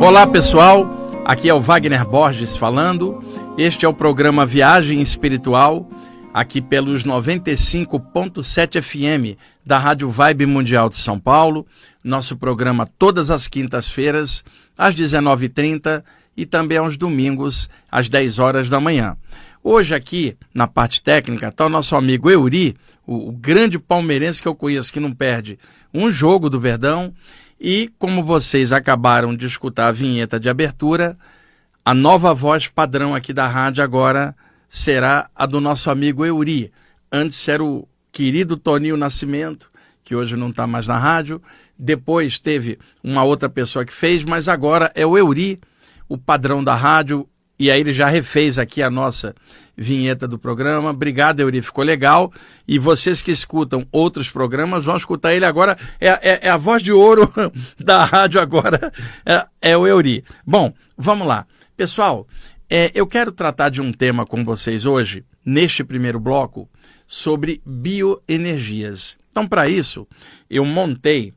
Olá pessoal, aqui é o Wagner Borges falando. Este é o programa Viagem Espiritual, aqui pelos 95.7 FM da Rádio Vibe Mundial de São Paulo. Nosso programa todas as quintas-feiras, às 19h30 e também aos domingos, às 10 horas da manhã. Hoje aqui, na parte técnica, está o nosso amigo Euri, o grande palmeirense que eu conheço, que não perde um jogo do Verdão. E como vocês acabaram de escutar a vinheta de abertura, a nova voz padrão aqui da rádio agora será a do nosso amigo Euri. Antes era o querido Toninho Nascimento, que hoje não está mais na rádio. Depois teve uma outra pessoa que fez, mas agora é o Euri, o padrão da rádio. E aí ele já refez aqui a nossa vinheta do programa. Obrigado, Euri, ficou legal. E vocês que escutam outros programas vão escutar ele agora. É a voz de ouro da rádio agora, é o Euri. Bom, vamos lá. Pessoal, eu quero tratar de um tema com vocês hoje, neste primeiro bloco, sobre bioenergias. Então, para isso, eu montei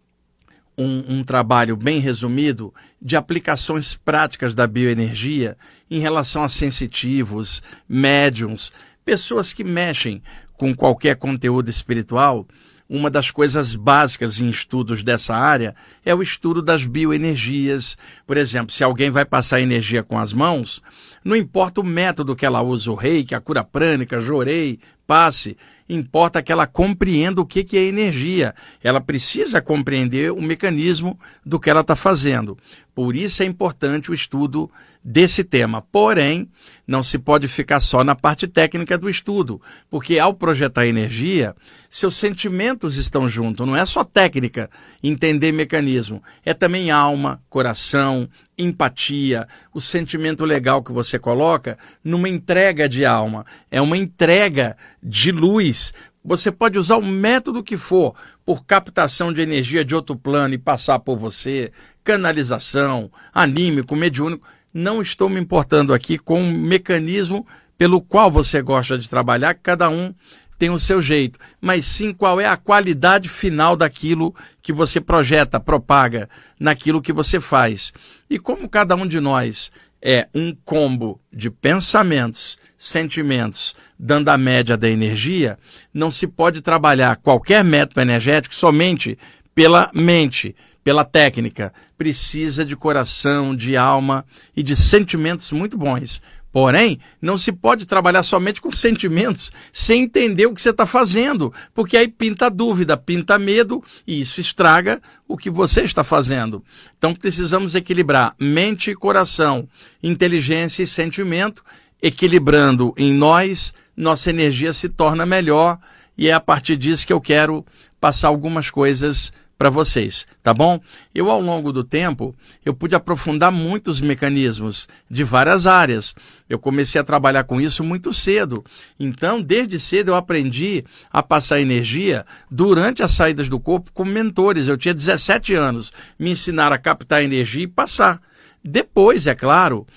um trabalho bem resumido de aplicações práticas da bioenergia em relação a sensitivos, médiums, pessoas que mexem com qualquer conteúdo espiritual. Uma das coisas básicas em estudos dessa área é o estudo das bioenergias. Por exemplo, se alguém vai passar energia com as mãos, não importa o método que ela usa, o reiki, a cura prânica, jorei, passe, importa que ela compreenda o que é energia. Ela precisa compreender o mecanismo do que ela está fazendo. Por isso é importante o estudo desse tema. Porém, não se pode ficar só na parte técnica do estudo, porque ao projetar energia, seus sentimentos estão juntos. Não é só técnica, entender mecanismo. É também alma, coração, empatia, o sentimento legal que você coloca numa entrega de alma. É uma entrega de luz. Você pode usar o método que for, por captação de energia de outro plano e passar por você, canalização, anímico, mediúnico. Não estou me importando aqui com o mecanismo pelo qual você gosta de trabalhar, cada um tem o seu jeito, mas sim qual é a qualidade final daquilo que você projeta, propaga, naquilo que você faz. E como cada um de nós é um combo de pensamentos, sentimentos, dando a média da energia, não se pode trabalhar qualquer método energético somente pela mente, pela técnica. Precisa de coração, de alma e de sentimentos muito bons. Porém, não se pode trabalhar somente com sentimentos sem entender o que você está fazendo, porque aí pinta dúvida, pinta medo e isso estraga o que você está fazendo. Então precisamos equilibrar mente e coração, inteligência e sentimento. Equilibrando em nós, nossa energia se torna melhor e é a partir disso que eu quero passar algumas coisas para vocês, tá bom? Eu, ao longo do tempo, eu pude aprofundar muitos mecanismos de várias áreas. Eu comecei a trabalhar com isso muito cedo. Então, desde cedo eu aprendi a passar energia durante as saídas do corpo com mentores. Eu tinha 17 anos, me ensinaram a captar energia e passar. Depois, é claro,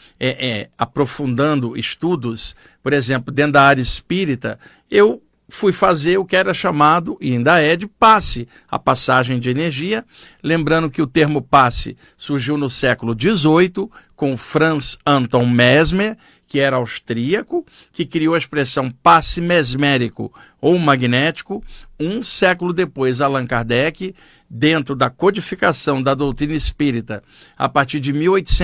aprofundando estudos, por exemplo, dentro da área espírita, eu fui fazer o que era chamado, e ainda é, de passe, a passagem de energia. Lembrando que o termo passe surgiu no século XVIII, com Franz Anton Mesmer, que era austríaco, que criou a expressão passe mesmérico ou magnético. Um século depois, Allan Kardec, dentro da codificação da doutrina espírita, a partir de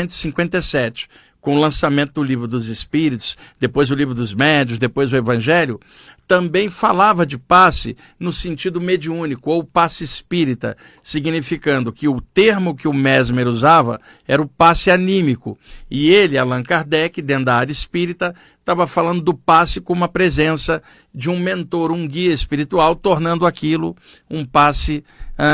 1857, com o lançamento do Livro dos Espíritos, depois o Livro dos Médiuns, depois o Evangelho, também falava de passe no sentido mediúnico, ou passe espírita, significando que o termo que o Mesmer usava era o passe anímico. E ele, Allan Kardec, dentro da área espírita, estava falando do passe com uma presença de um mentor, um guia espiritual, tornando aquilo um passe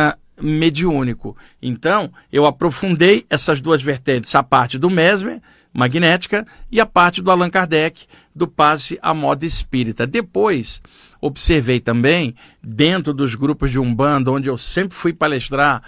mediúnico. Então, eu aprofundei essas duas vertentes, a parte do Mesmer, magnética, e a parte do Allan Kardec, do passe à moda espírita. Depois, observei também, dentro dos grupos de Umbanda, onde eu sempre fui palestrar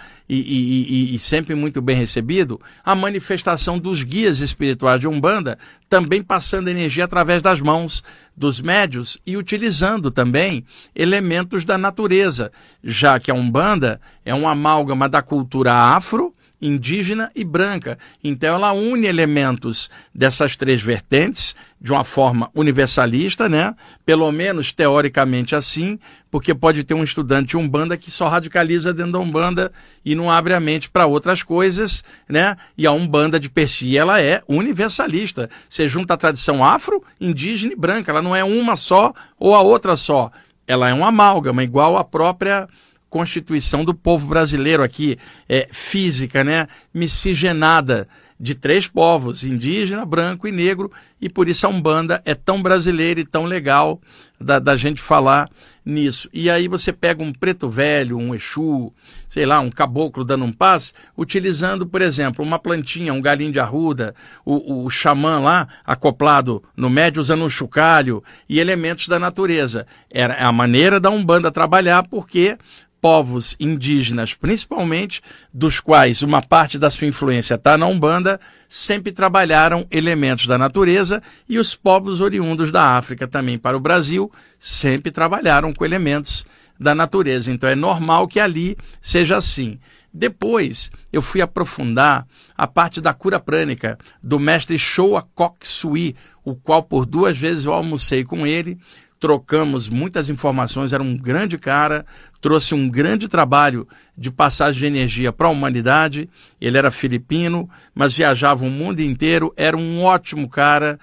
e sempre muito bem recebido, a manifestação dos guias espirituais de Umbanda, também passando energia através das mãos dos médiuns e utilizando também elementos da natureza, já que a Umbanda é um amálgama da cultura afro indígena e branca. Então ela une elementos dessas três vertentes de uma forma universalista, né? Pelo menos teoricamente assim, porque pode ter um estudante de Umbanda que só radicaliza dentro da Umbanda e não abre a mente para outras coisas, né? E a Umbanda de per si, ela é universalista. Você junta a tradição afro, indígena e branca, ela não é uma só ou a outra só. Ela é um amálgama, igual à própria Constituição do povo brasileiro aqui, física, né? Miscigenada de três povos, indígena, branco e negro, e por isso a Umbanda é tão brasileira e tão legal da gente falar nisso. E aí você pega um preto velho, um Exu, sei lá, um caboclo dando um passe, utilizando, por exemplo, uma plantinha, um galinho de arruda, o xamã lá, acoplado no médio, usando um chocalho e elementos da natureza. Era a maneira da Umbanda trabalhar, porque povos indígenas, principalmente, dos quais uma parte da sua influência está na Umbanda, sempre trabalharam elementos da natureza, e os povos oriundos da África também para o Brasil sempre trabalharam com elementos da natureza. Então é normal que ali seja assim. Depois eu fui aprofundar a parte da cura prânica do mestre Choa Kok Sui, o qual por 2 vezes eu almocei com ele. Trocamos muitas informações, era um grande cara, trouxe um grande trabalho de passagem de energia para a humanidade. Ele era filipino, mas viajava o mundo inteiro, era um ótimo cara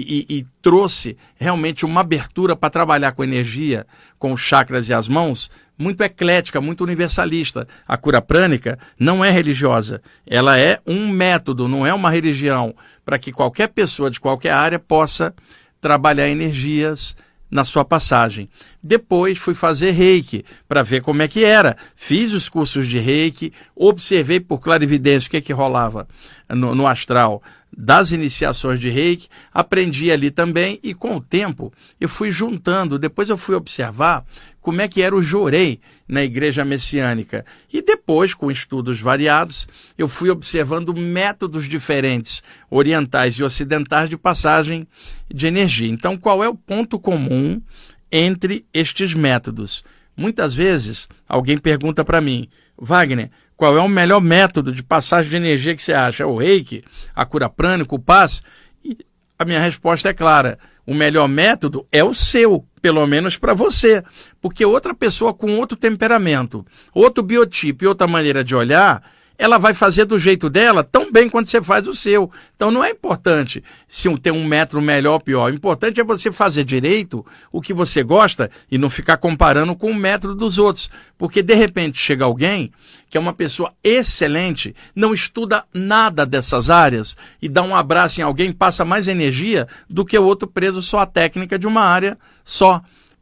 e trouxe realmente uma abertura para trabalhar com energia, com os chakras e as mãos, muito eclética, muito universalista. A cura prânica não é religiosa, ela é um método, não é uma religião, para que qualquer pessoa de qualquer área possa trabalhar energias na sua passagem. Depois fui fazer reiki para ver como é que era. Fiz os cursos de reiki, observei por clarividência o que rolava no astral das iniciações de reiki, aprendi ali também e com o tempo eu fui juntando, depois eu fui observar como é que era o jorei na igreja messiânica e depois, com estudos variados, eu fui observando métodos diferentes, orientais e ocidentais, de passagem de energia. Então, qual é o ponto comum entre estes métodos? Muitas vezes alguém pergunta para mim: Wagner, qual é o melhor método de passagem de energia que você acha? É o reiki, a cura prânica, o passe? E a minha resposta é clara: o melhor método é o seu, pelo menos para você. Porque outra pessoa com outro temperamento, outro biotipo e outra maneira de olhar, ela vai fazer do jeito dela tão bem quanto você faz o seu. Então não é importante se tem um método melhor ou pior. O importante é você fazer direito o que você gosta e não ficar comparando com o método dos outros. Porque de repente chega alguém que é uma pessoa excelente, não estuda nada dessas áreas e dá um abraço em alguém, passa mais energia do que o outro preso só à técnica de uma área só.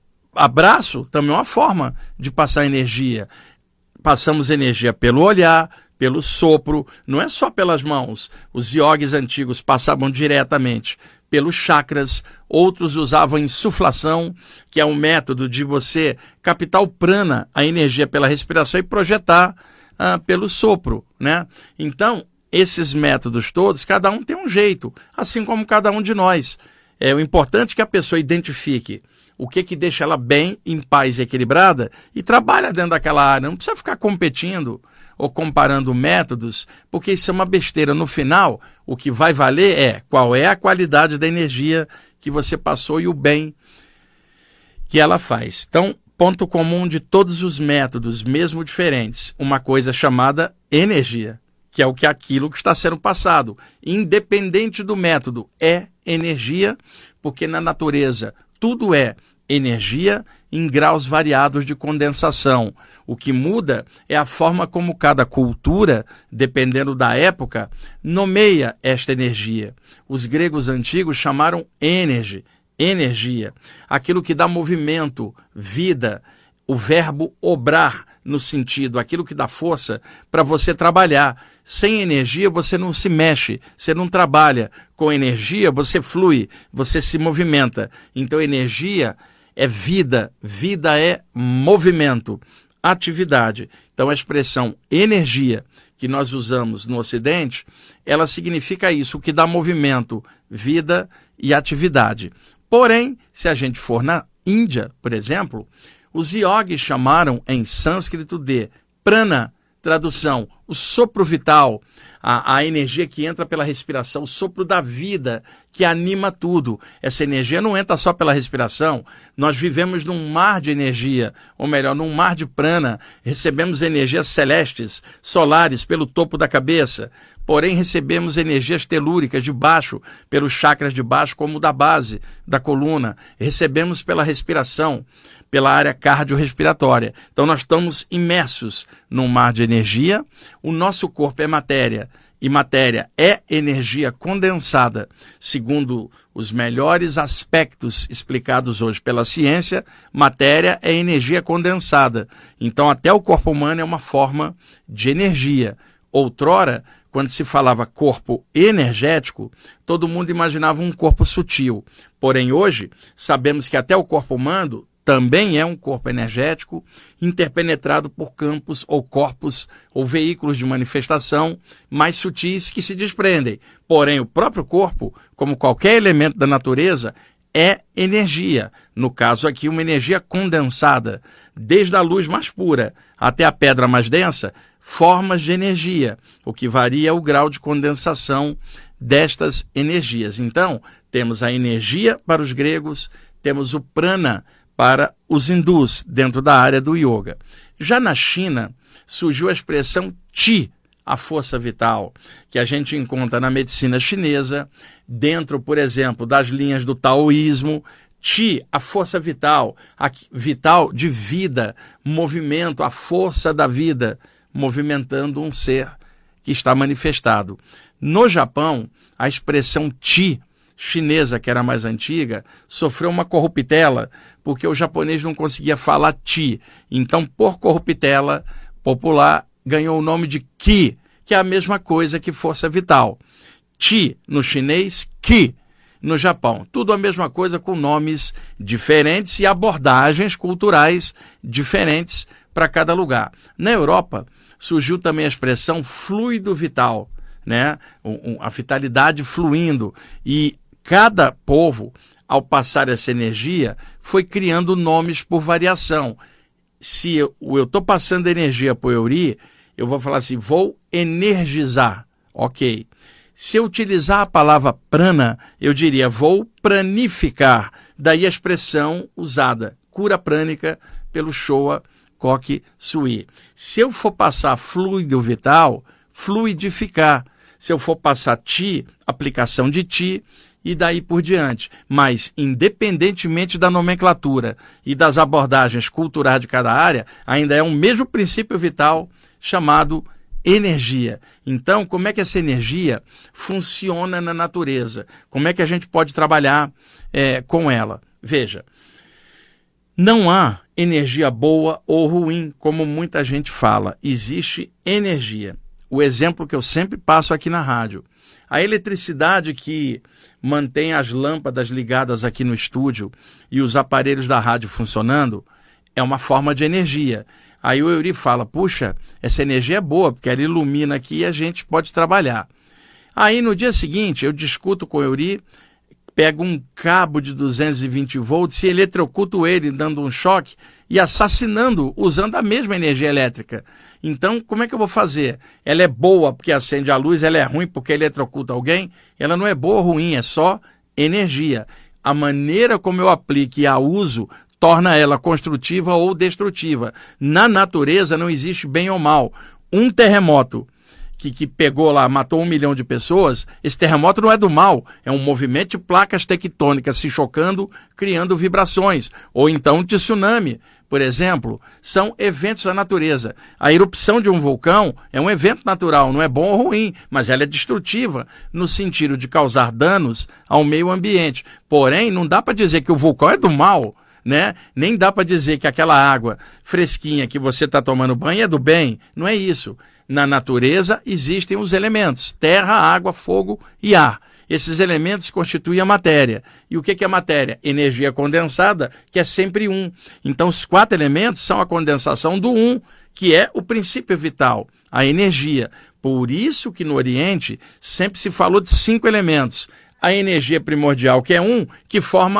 Abraço também é uma forma de passar energia. Passamos energia pelo olhar, pelo sopro, não é só pelas mãos. Os iogues antigos passavam diretamente pelos chakras, outros usavam insuflação, que é um método de você captar o prana, a energia pela respiração, e projetar pelo sopro, né? Então, esses métodos todos, cada um tem um jeito, assim como cada um de nós. O importante é que a pessoa identifique o que deixa ela bem, em paz e equilibrada, e trabalha dentro daquela área. Não precisa ficar competindo ou comparando métodos, porque isso é uma besteira. No final, o que vai valer é qual é a qualidade da energia que você passou e o bem que ela faz. Então, ponto comum de todos os métodos, mesmo diferentes, uma coisa chamada energia, que é aquilo que está sendo passado. Independente do método, é energia, porque na natureza tudo é energia em graus variados de condensação. O que muda é a forma como cada cultura, dependendo da época, nomeia esta energia. Os gregos antigos chamaram energia, aquilo que dá movimento, vida, o verbo obrar, no sentido, aquilo que dá força para você trabalhar. Sem energia você não se mexe, você não trabalha. Com energia você flui, você se movimenta. Então energia é vida, vida é movimento, atividade. Então a expressão energia que nós usamos no Ocidente, ela significa isso, o que dá movimento, vida e atividade. Porém, se a gente for na Índia, por exemplo, os yogis chamaram em sânscrito de prana, tradução, o sopro vital, a energia que entra pela respiração, o sopro da vida que anima tudo. Essa energia não entra só pela respiração. Nós vivemos num mar de energia, ou melhor, num mar de prana. Recebemos energias celestes, solares, pelo topo da cabeça. Porém, recebemos energias telúricas de baixo, pelos chakras de baixo, como o da base, da coluna. Recebemos pela respiração, pela área cardiorrespiratória. Então, nós estamos imersos num mar de energia. O nosso corpo é matéria, e matéria é energia condensada, segundo os melhores aspectos explicados hoje pela ciência. Matéria é energia condensada. Então, até o corpo humano é uma forma de energia. Outrora, quando se falava corpo energético, todo mundo imaginava um corpo sutil. Porém, hoje, sabemos que até o corpo humano também é um corpo energético, interpenetrado por campos ou corpos ou veículos de manifestação mais sutis que se desprendem. Porém, o próprio corpo, como qualquer elemento da natureza, é energia. No caso aqui, uma energia condensada. Desde a luz mais pura até a pedra mais densa, formas de energia, o que varia é o grau de condensação destas energias. Então, temos a energia para os gregos, temos o prana para os hindus, dentro da área do yoga. Já na China, surgiu a expressão Qi, a força vital, que a gente encontra na medicina chinesa, dentro, por exemplo, das linhas do taoísmo. Qi, a força vital, vital de vida, movimento, a força da vida, movimentando um ser que está manifestado. No Japão, a expressão Qi chinesa, que era mais antiga, sofreu uma corruptela, porque o japonês não conseguia falar Qi. Então, por corruptela popular, ganhou o nome de Qi, que é a mesma coisa que força vital. Qi no chinês, Qi no Japão. Tudo a mesma coisa, com nomes diferentes e abordagens culturais diferentes para cada lugar. Na Europa, surgiu também a expressão fluido vital, né? A vitalidade fluindo. E cada povo, ao passar essa energia, foi criando nomes por variação. Se eu estou passando energia para o Euri, eu vou falar assim, vou energizar. Ok. Se eu utilizar a palavra prana, eu diria, vou pranificar. Daí a expressão usada, cura prânica, pelo Showa Koki Sui. Se eu for passar fluido vital, fluidificar. Se eu for passar Qi, aplicação de Qi, e daí por diante. Mas, independentemente da nomenclatura e das abordagens culturais de cada área, ainda é um mesmo princípio vital chamado energia. Então, como é que essa energia funciona na natureza? Como é que a gente pode trabalhar com ela? Veja, não há energia boa ou ruim, como muita gente fala. Existe energia. O exemplo que eu sempre passo aqui na rádio. A eletricidade que mantém as lâmpadas ligadas aqui no estúdio e os aparelhos da rádio funcionando é uma forma de energia. Aí o Euri fala, puxa, essa energia é boa, porque ela ilumina aqui e a gente pode trabalhar. Aí no dia seguinte eu discuto com o Euri, pego um cabo de 220 volts e eletrocuto ele, dando um choque e assassinando, usando a mesma energia elétrica. Então, como é que eu vou fazer? Ela é boa porque acende a luz, ela é ruim porque eletrocuta alguém? Ela não é boa ou ruim, é só energia. A maneira como eu aplico e a uso torna ela construtiva ou destrutiva. Na natureza não existe bem ou mal. Um terremoto que pegou lá, matou 1 milhão de pessoas, esse terremoto não é do mal, é um movimento de placas tectônicas se chocando, criando vibrações. Ou então de tsunami, por exemplo, são eventos da natureza. A erupção de um vulcão é um evento natural, não é bom ou ruim, mas ela é destrutiva, no sentido de causar danos ao meio ambiente. Porém, não dá para dizer que o vulcão é do mal, né? Nem dá para dizer que aquela água fresquinha que você está tomando banho é do bem. Não é isso. Na natureza existem os elementos, terra, água, fogo e ar. Esses elementos constituem a matéria. E o que é matéria? Energia condensada, que é sempre um. Então, os 4 elementos são a condensação do um, que é o princípio vital, a energia. Por isso que no Oriente sempre se falou de 5 elementos. A energia primordial, que é um, que forma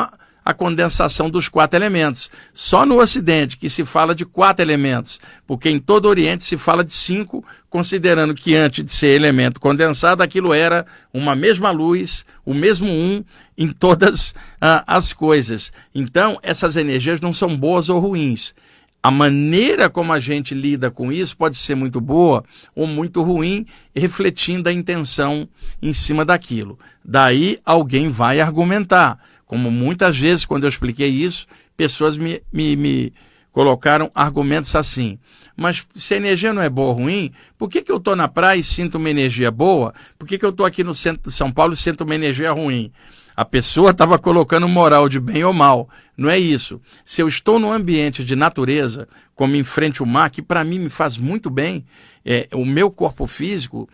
a condensação dos 4 elementos. Só no Ocidente que se fala de 4 elementos, porque em todo o Oriente se fala de 5, considerando que antes de ser elemento condensado, aquilo era uma mesma luz, o mesmo em todas as coisas. Então, essas energias não são boas ou ruins. A maneira como a gente lida com isso pode ser muito boa ou muito ruim, refletindo a intenção em cima daquilo. Daí alguém vai argumentar. Como muitas vezes, quando eu expliquei isso, pessoas me colocaram argumentos assim. Mas se a energia não é boa ou ruim, por que eu estou na praia e sinto uma energia boa? Por que eu estou aqui no centro de São Paulo e sinto uma energia ruim? A pessoa estava colocando moral de bem ou mal. Não é isso. Se eu estou num ambiente de natureza, como em frente ao mar, que para mim me faz muito bem, o meu corpo físico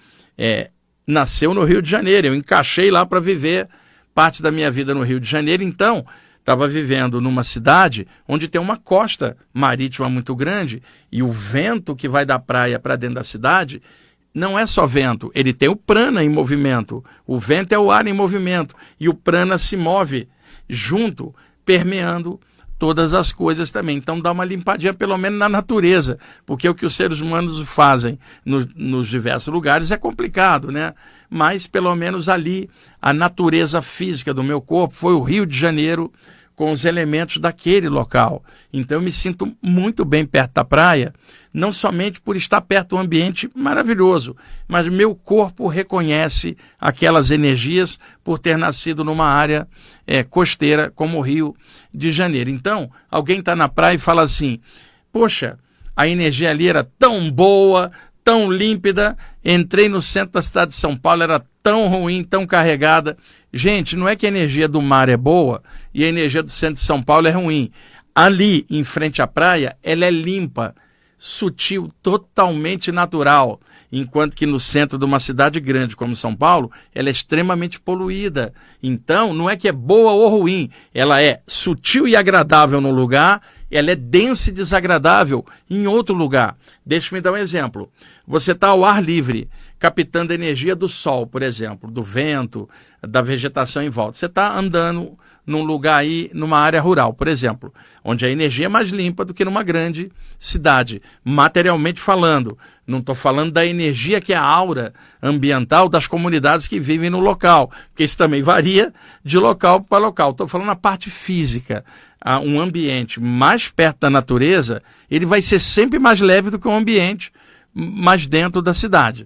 nasceu no Rio de Janeiro. Eu encaixei lá para viver parte da minha vida no Rio de Janeiro. Então, estava vivendo numa cidade onde tem uma costa marítima muito grande e o vento que vai da praia para dentro da cidade não é só vento, ele tem o prana em movimento. O vento é o ar em movimento e o prana se move junto, permeando todas as coisas também. Então dá uma limpadinha pelo menos na natureza, porque o que os seres humanos fazem nos diversos lugares é complicado, né? Mas pelo menos ali a natureza física do meu corpo foi o Rio de Janeiro com os elementos daquele local. Então eu me sinto muito bem perto da praia, não somente por estar perto de um ambiente maravilhoso, mas meu corpo reconhece aquelas energias por ter nascido numa área costeira como o Rio de Janeiro. Então, alguém está na praia e fala assim, poxa, a energia ali era tão boa, tão límpida, entrei no centro da cidade de São Paulo, era tão ruim, tão carregada. Gente, não é que a energia do mar é boa e a energia do centro de São Paulo é ruim. Ali, em frente à praia, ela é limpa, sutil, totalmente natural, enquanto que no centro de uma cidade grande como São Paulo, ela é extremamente poluída. Então, não é que é boa ou ruim, ela é sutil e agradável no lugar, ela é densa e desagradável em outro lugar. Deixa-me dar um exemplo. Você está ao ar livre, captando a energia do sol, por exemplo, do vento, da vegetação em volta. Você está andando num lugar aí, numa área rural, por exemplo, onde a energia é mais limpa do que numa grande cidade, materialmente falando. Não estou falando da energia que é a aura ambiental das comunidades que vivem no local, porque isso também varia de local para local. Estou falando a parte física. Um ambiente mais perto da natureza, ele vai ser sempre mais leve do que um ambiente mais dentro da cidade.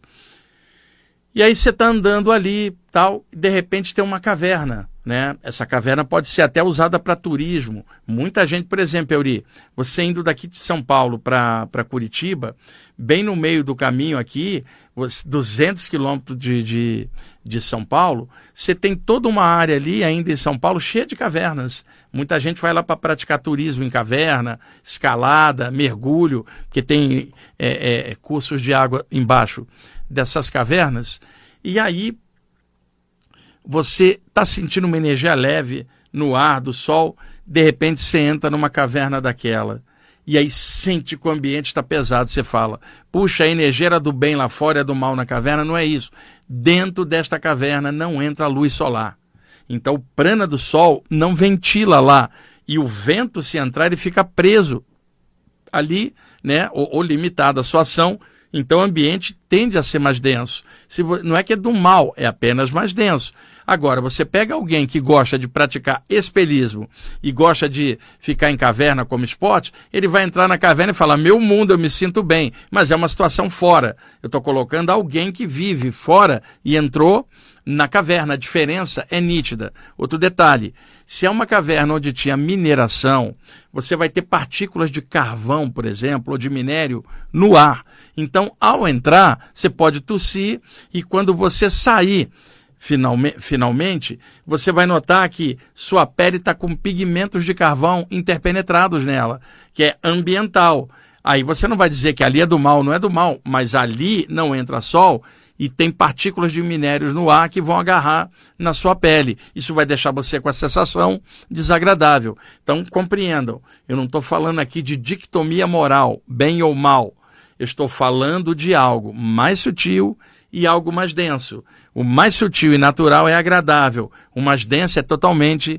E aí você está andando ali, tal, e de repente tem uma caverna, né? Essa caverna pode ser até usada para turismo. Muita gente, por exemplo, Euri, você indo daqui de São Paulo para Curitiba, bem no meio do caminho aqui, 200 quilômetros de São Paulo, você tem toda uma área ali ainda em São Paulo cheia de cavernas. Muita gente vai lá para praticar turismo em caverna, escalada, mergulho, porque tem cursos de água embaixo dessas cavernas. E aí você está sentindo uma energia leve no ar do sol, de repente você entra numa caverna daquela. E aí sente que o ambiente está pesado, você fala, puxa, a energia era do bem lá fora, é do mal na caverna. Não é isso. Dentro desta caverna não entra a luz solar. Então o prana do sol não ventila lá. E o vento, se entrar, ele fica preso ali, né, ou limitado a sua ação. Então o ambiente tende a ser mais denso. Não é que é do mal, é apenas mais denso. Agora, você pega alguém que gosta de praticar espelhismo e gosta de ficar em caverna como esporte, ele vai entrar na caverna e falar, meu mundo, eu me sinto bem, mas é uma situação fora. Eu estou colocando alguém que vive fora e entrou na caverna. A diferença é nítida. Outro detalhe, se é uma caverna onde tinha mineração, você vai ter partículas de carvão, por exemplo, ou de minério no ar. Então, ao entrar, você pode tossir e quando você sair, finalmente, você vai notar que sua pele está com pigmentos de carvão interpenetrados nela, que é ambiental. Aí você não vai dizer que ali é do mal, não é do mal, mas ali não entra sol e tem partículas de minérios no ar que vão agarrar na sua pele. Isso vai deixar você com a sensação desagradável. Então, compreendam, eu não estou falando aqui de dicotomia moral, bem ou mal. Eu estou falando de algo mais sutil e algo mais denso. O mais sutil e natural é agradável. O mais denso é totalmente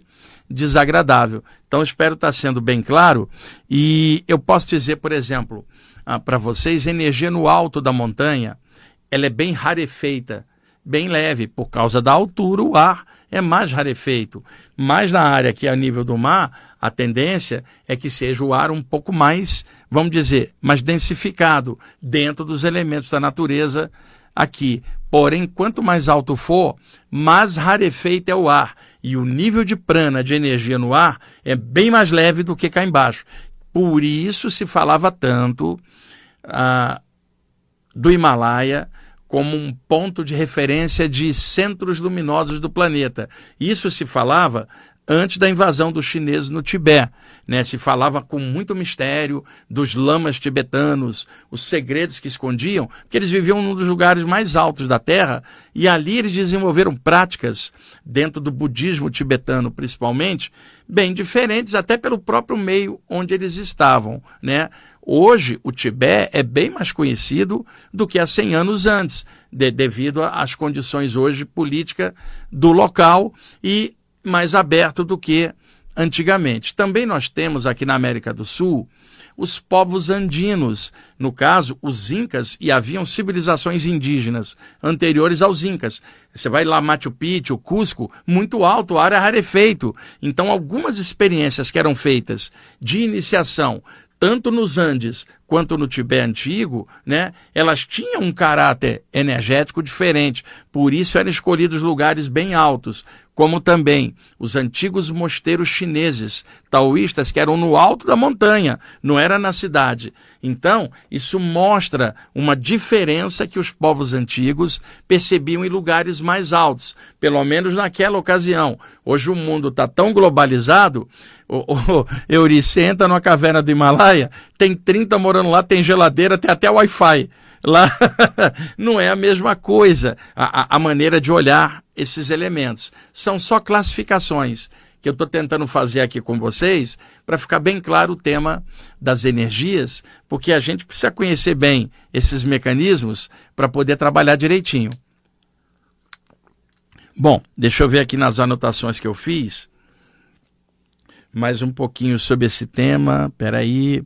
desagradável. Então, espero estar sendo bem claro. E eu posso dizer, por exemplo, para vocês, energia no alto da montanha, ela é bem rarefeita, bem leve. Por causa da altura, o ar é mais rarefeito. Mas na área que é a nível do mar, a tendência é que seja o ar um pouco mais, vamos dizer, mais densificado dentro dos elementos da natureza aqui. Porém, quanto mais alto for, mais rarefeito é o ar. E o nível de prana, de energia no ar, é bem mais leve do que cá embaixo. Por isso se falava tanto do Himalaia como um ponto de referência de centros luminosos do planeta. Isso se falava antes da invasão dos chineses no Tibete, né? Se falava com muito mistério dos lamas tibetanos, os segredos que escondiam, porque eles viviam num dos lugares mais altos da Terra, e ali eles desenvolveram práticas, dentro do budismo tibetano principalmente, bem diferentes até pelo próprio meio onde eles estavam, né? Hoje, o Tibete é bem mais conhecido do que há 100 anos antes, devido às condições hoje políticas do local e mais aberto do que antigamente. Também nós temos aqui na América do Sul os povos andinos, no caso, os Incas, e haviam civilizações indígenas anteriores aos Incas. Você vai lá, Machu Picchu, Cusco, muito alto, o ar é rarefeito. Então, algumas experiências que eram feitas de iniciação, tanto nos Andes quanto no Tibete antigo, né, elas tinham um caráter energético diferente. Por isso eram escolhidos lugares bem altos, como também os antigos mosteiros chineses, taoístas, que eram no alto da montanha, não era na cidade. Então, isso mostra uma diferença que os povos antigos percebiam em lugares mais altos, pelo menos naquela ocasião. Hoje o mundo está tão globalizado, Eurice entra numa caverna do Himalaia, tem 30 morando lá, tem geladeira, tem até Wi-Fi. Lá não é a mesma coisa, a maneira de olhar esses elementos. São só classificações que eu estou tentando fazer aqui com vocês para ficar bem claro o tema das energias, porque a gente precisa conhecer bem esses mecanismos para poder trabalhar direitinho. Bom, deixa eu ver aqui nas anotações que eu fiz mais um pouquinho sobre esse tema. Espera aí.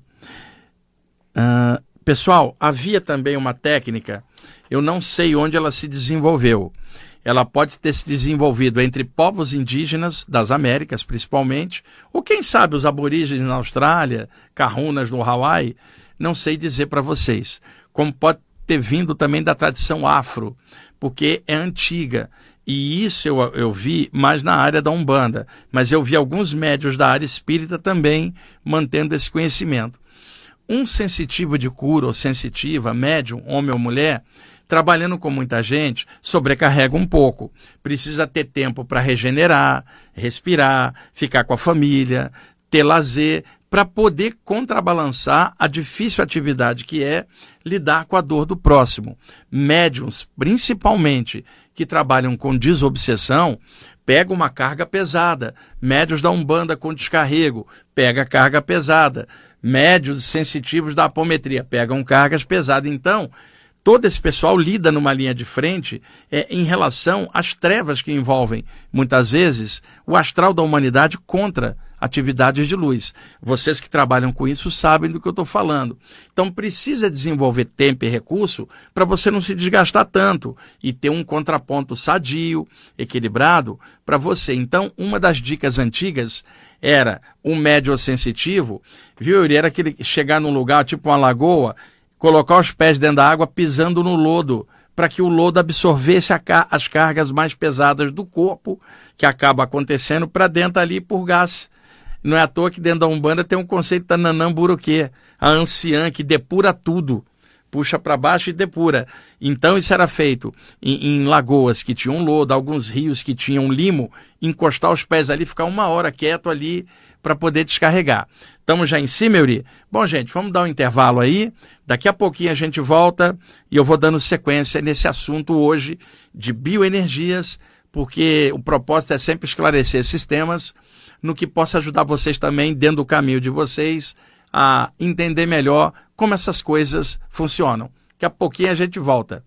Pessoal, havia também uma técnica, eu não sei onde ela se desenvolveu. Ela pode ter se desenvolvido entre povos indígenas das Américas, principalmente, ou quem sabe os aborígenes na Austrália, Kahunas no Hawaii, não sei dizer para vocês. Como pode ter vindo também da tradição afro, porque é antiga. E isso eu vi mais na área da Umbanda, mas eu vi alguns médiuns da área espírita também mantendo esse conhecimento. Um sensitivo de cura ou sensitiva, médium, homem ou mulher, trabalhando com muita gente, sobrecarrega um pouco. Precisa ter tempo para regenerar, respirar, ficar com a família, ter lazer, para poder contrabalançar a difícil atividade que é lidar com a dor do próximo. Médiuns, principalmente, que trabalham com desobsessão, pegam uma carga pesada. Médiuns da Umbanda com descarrego, pega carga pesada. Médiuns sensitivos da apometria, pegam cargas pesadas. Então, todo esse pessoal lida numa linha de frente em relação às trevas que envolvem, muitas vezes, o astral da humanidade contra atividades de luz. Vocês que trabalham com isso sabem do que eu estou falando. Então precisa desenvolver tempo e recurso para você não se desgastar tanto e ter um contraponto sadio, equilibrado para você. Então, uma das dicas antigas era um médium sensitivo, viu? Ele era aquele chegar num lugar, tipo uma lagoa, colocar os pés dentro da água pisando no lodo, para que o lodo absorvesse as cargas mais pesadas do corpo, que acaba acontecendo para dentro ali e purgasse. Não é à toa que dentro da Umbanda tem um conceito da Nanã Buruquê, a anciã que depura tudo, puxa para baixo e depura. Então isso era feito em lagoas que tinham lodo, alguns rios que tinham limo, encostar os pés ali, ficar 1 hora quieto ali para poder descarregar. Estamos já em cima, Euri? Bom, gente, vamos dar um intervalo aí. Daqui a pouquinho a gente volta e eu vou dando sequência nesse assunto hoje de bioenergias, porque o propósito é sempre esclarecer esses temas no que possa ajudar vocês também, dentro do caminho de vocês, a entender melhor como essas coisas funcionam. Daqui a pouquinho a gente volta.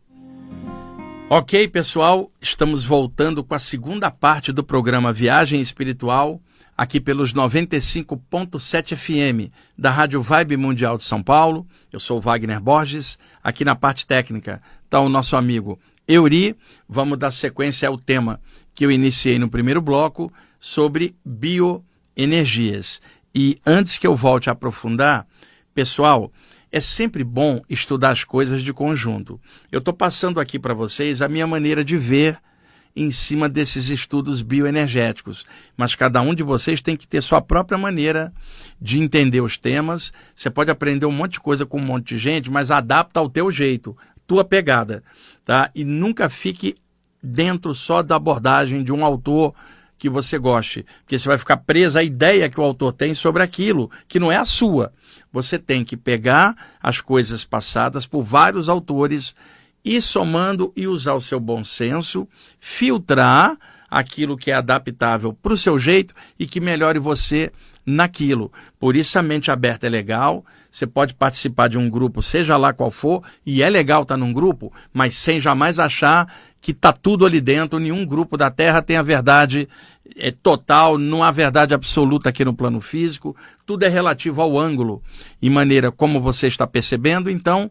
Ok, pessoal, estamos voltando com a segunda parte do programa Viagem Espiritual, aqui pelos 95.7 FM da Rádio Vibe Mundial de São Paulo. Eu sou o Wagner Borges. Aqui na parte técnica está o nosso amigo Euri. Vamos dar sequência ao tema que eu iniciei no primeiro bloco sobre bioenergias. E antes que eu volte a aprofundar, pessoal, é sempre bom estudar as coisas de conjunto. Eu estou passando aqui para vocês a minha maneira de ver em cima desses estudos bioenergéticos. Mas cada um de vocês tem que ter sua própria maneira de entender os temas. Você pode aprender um monte de coisa com um monte de gente, mas adapta ao teu jeito, tua pegada, tá? E nunca fique dentro só da abordagem de um autor que você goste, porque você vai ficar preso à ideia que o autor tem sobre aquilo, que não é a sua. Você tem que pegar as coisas passadas por vários autores, ir somando e usar o seu bom senso, filtrar aquilo que é adaptável para o seu jeito e que melhore você naquilo. Por isso a mente aberta é legal, você pode participar de um grupo, seja lá qual for, e é legal estar num grupo, mas sem jamais achar que está tudo ali dentro, nenhum grupo da Terra tem a verdade total, não há verdade absoluta aqui no plano físico, tudo é relativo ao ângulo e maneira como você está percebendo. Então,